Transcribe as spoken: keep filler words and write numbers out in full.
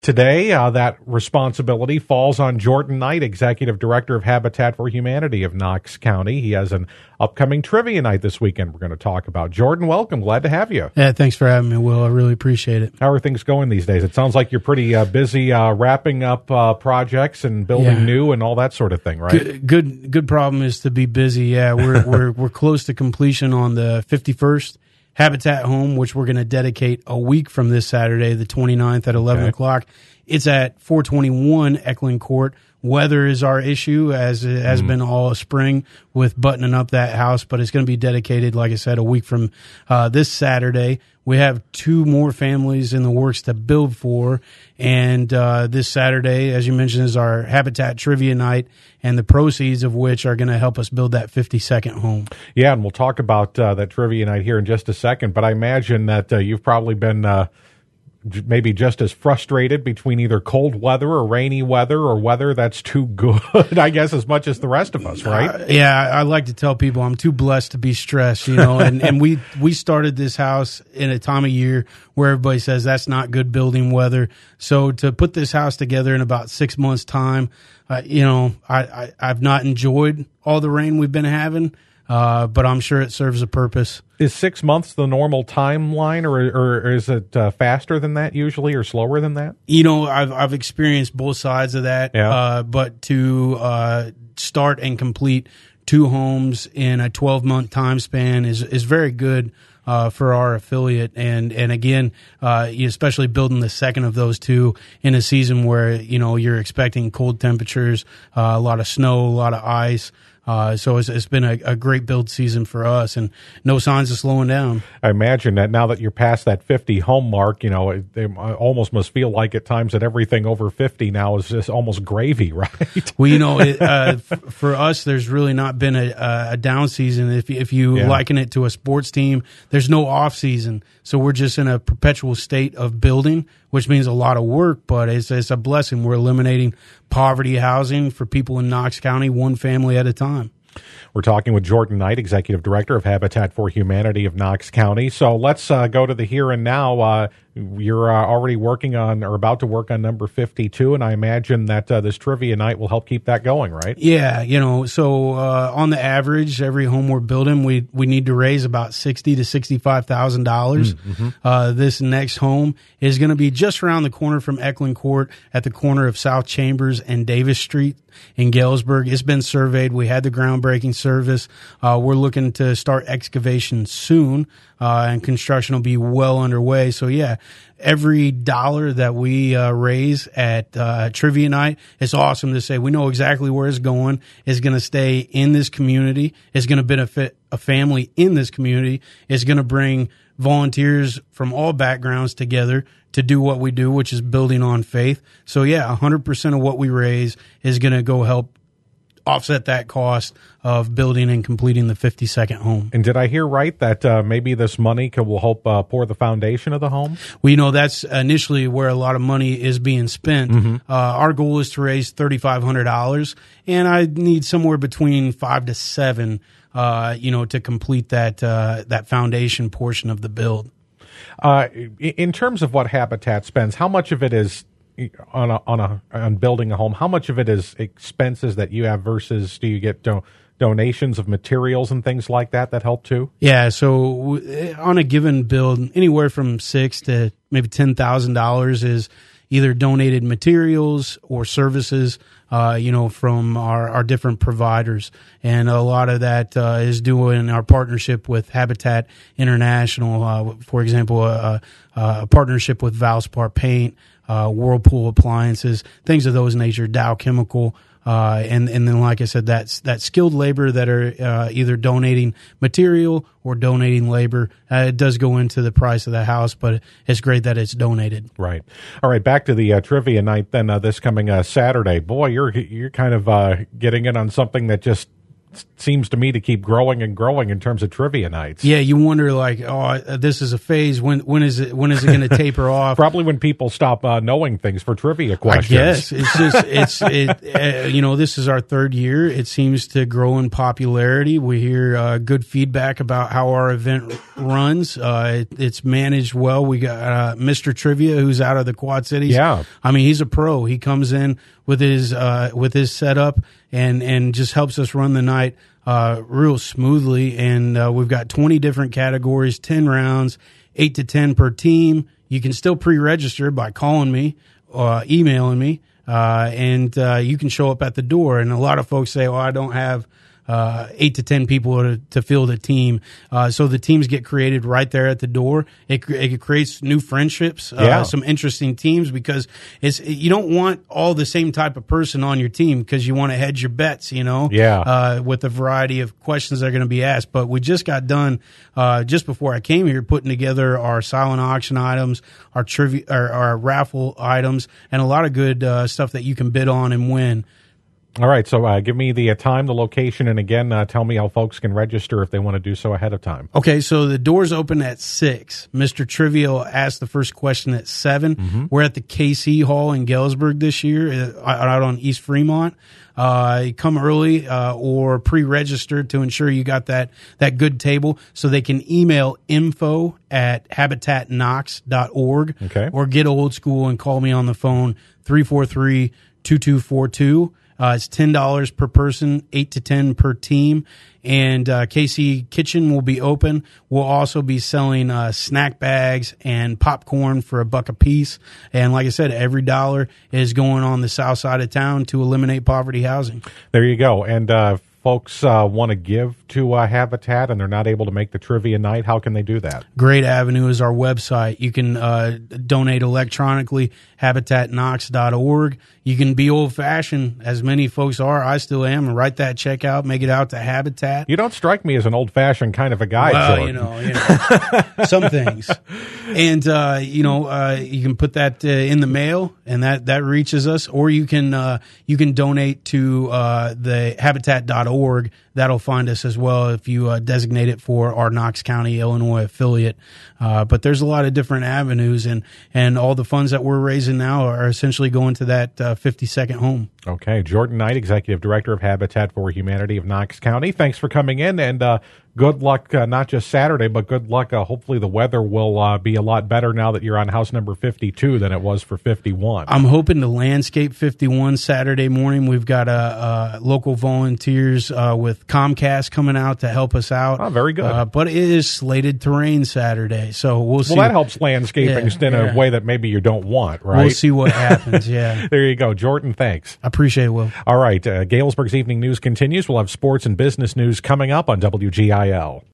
Today, uh, that responsibility falls on Jordan Knight, Executive Director of Habitat for Humanity of Knox County. He has an upcoming trivia night this weekend we're going to talk about. Jordan, welcome. Glad to have you. Yeah, thanks for having me, Will. I really appreciate it. How are things going these days? It sounds like you're pretty uh, busy uh, wrapping up uh, projects and building Yeah. new and all that sort of thing, right? Good, good, good problem is to be busy. Yeah, we're we're we're close to completion on the fifty-first Habitat home, which we're going to dedicate a week from this Saturday, the twenty-ninth at eleven Okay. o'clock. It's at four twenty-one Eklund Court. Weather is our issue, as it has mm. been all spring with buttoning up that house, but it's going to be dedicated, like I said, a week from uh, this Saturday. We have two more families in the works to build for, and uh, this Saturday, as you mentioned, is our Habitat Trivia Night, and the proceeds of which are going to help us build that fifty-second home. Yeah, and we'll talk about uh, that Trivia Night here in just a second, but I imagine that uh, you've probably been uh, j- maybe just as frustrated between either cold weather or rainy weather or weather that's too good, I guess, as much as the rest of us, right? Uh, yeah, I like to tell people I'm too blessed to be stressed, you know, and, and we, we started this house in a time of year where everybody says that's not good building weather. So to put this house together in about six months' time, uh, you know, I, I, I've not enjoyed all the rain we've been having, uh, but I'm sure it serves a purpose. Is six months the normal timeline, or, or is it uh, faster than that usually, or slower than that? You know, I've I've experienced both sides of that, Yeah. uh, but to uh, start and complete two homes in a twelve-month time span is is very good uh, for our affiliate. And and again, uh, you- especially building the second of those two in a season where, you know, you're expecting cold temperatures, uh, a lot of snow, a lot of ice. Uh, so it's, it's been a, a great build season for us, and no signs of slowing down. I imagine that now that you're past that fifty home mark, you know, it, it almost must feel like at times that everything over fifty now is just almost gravy, right? Well, you know, it, uh, f- for us, there's really not been a, a down season. If, if you Yeah. liken it to a sports team, there's no off season. So we're just in a perpetual state of building, which means a lot of work, but it's, it's a blessing. We're eliminating poverty housing for people in Knox County, one family at a time. We're talking with Jordan Knight, Executive Director of Habitat for Humanity of Knox County. So let's uh, go to the here and now. Uh, you're uh, already working on or about to work on number fifty-two, and I imagine that uh, this trivia night will help keep that going, right? Yeah, you know, so uh, on the average, every home we're building, we we need to raise about sixty to sixty-five thousand dollars. Mm-hmm. Uh, this next home is going to be just around the corner from Eklund Court, at the corner of South Chambers and Davis Street in Galesburg. It's been surveyed. We had the groundbreaking service. Uh, we're looking to start excavation soon, uh, and construction will be well underway. So yeah, every dollar that we uh, raise at uh, Trivia Night, it's awesome to say we know exactly where it's going. It's going to stay in this community. It's going to benefit a family in this community. It's going to bring volunteers from all backgrounds together to do what we do, which is building on faith. So yeah, one hundred percent of what we raise is going to go help offset that cost of building and completing the fifty-second home. And did I hear right that uh, maybe this money could, will help uh, pour the foundation of the home? Well, you know, that's initially where a lot of money is being spent. Mm-hmm. Uh, our goal is to raise thirty-five hundred dollars, and I need somewhere between five to seven, uh, you know, to complete that uh, that foundation portion of the build. Uh, in terms of what Habitat spends, how much of it is on a, on a on building a home? How much of it is expenses that you have versus do you get do, donations of materials and things like that that help too? Yeah, so w- on a given build, anywhere from six to maybe ten thousand dollars is either donated materials or services, uh, you know, from our, our different providers. And a lot of that uh, is due in our partnership with Habitat International. Uh, for example, a, a partnership with Valspar Paint, uh, Whirlpool Appliances, things of those nature, Dow Chemical. Uh, and, and then, like I said, that's that skilled labor that are uh, either donating material or donating labor. Uh, it does go into the price of the house, but it's great that it's donated. Right. All right. Back to the uh, trivia night then. Uh, this coming uh, Saturday. Boy, you're you're kind of uh, getting in on something that just seems to me to keep growing and growing in terms of trivia nights. Yeah, you wonder like, oh, this is a phase. When when is it when is it going to taper off? Probably when people stop uh, knowing things for trivia questions. Yes, it's just it's it. Uh, you know, this is our third year. It seems to grow in popularity. We hear uh, good feedback about how our event runs. Uh, it, it's managed well. We got uh, Mister Trivia, who's out of the Quad Cities. Yeah, I mean, he's a pro. He comes in with his uh, with his setup and and just helps us run the night uh, real smoothly. And uh, we've got twenty different categories, ten rounds, eight to ten per team. You can still pre-register by calling me, uh, emailing me, uh, and uh, you can show up at the door. And a lot of folks say, "Well, I don't have uh, eight to ten people to, to field a team." Uh, so the teams get created right there at the door. It, it creates new friendships, uh, yeah. some interesting teams, because it's you don't want all the same type of person on your team, because you want to hedge your bets, you know, yeah. uh, with a variety of questions that are going to be asked. But we just got done uh, just before I came here putting together our silent auction items, our trivia, our, our raffle items, and a lot of good uh, stuff that you can bid on and win. All right, so uh, give me the uh, time, the location, and again, uh, tell me how folks can register if they want to do so ahead of time. Okay, so the doors open at six. Mister Trivia will ask the first question at seven. Mm-hmm. We're at the K C Hall in Galesburg this year, uh, out on East Fremont. Uh, come early uh, or pre-register to ensure you got that that good table, so they can email info at habitat knox dot org, okay, or get old school and call me on the phone, three four three, two two four two. Uh, it's ten dollars per person, eight to ten per team. And uh, K C Kitchen will be open. We'll also be selling uh, snack bags and popcorn for a buck a piece. And like I said, every dollar is going on the south side of town to eliminate poverty housing. There you go. And uh, folks uh, want to give to uh, Habitat and they're not able to make the trivia night, how can they do that? Great avenue is our website. You can uh, donate electronically, habitat knox dot org. You can be old-fashioned, as many folks are. I still am, and write that check out, make it out to Habitat. You don't strike me as an old-fashioned kind of a guy, Well, Jordan. you know, you know some things. And, uh, you know, uh, you can put that uh, in the mail, and that, that reaches us. Or you can uh, you can donate to uh, the habitat dot org. That'll find us as well if you uh, designate it for our Knox County, Illinois affiliate. Uh, but there's a lot of different avenues, and, and all the funds that we're raising now are essentially going to that uh, fifty-second home. Okay. Jordan Knight, Executive Director of Habitat for Humanity of Knox County. Thanks for coming in, and uh, good luck, uh, not just Saturday, but good luck. Uh, hopefully the weather will uh, be a lot better now that you're on house number fifty-two than it was for fifty-one. I'm hoping to landscape fifty-one Saturday morning. We've got uh, uh, local volunteers uh, with Comcast coming out to help us out. Oh, very good. Uh, but it is slated to rain Saturday, so we'll see. Well, that helps landscaping Yeah, in yeah. a way that maybe you don't want, right? We'll see what happens, yeah. There you go. Jordan, thanks. I appreciate it, Will. All right. Uh, Galesburg's Evening News continues. We'll have sports and business news coming up on W G I L.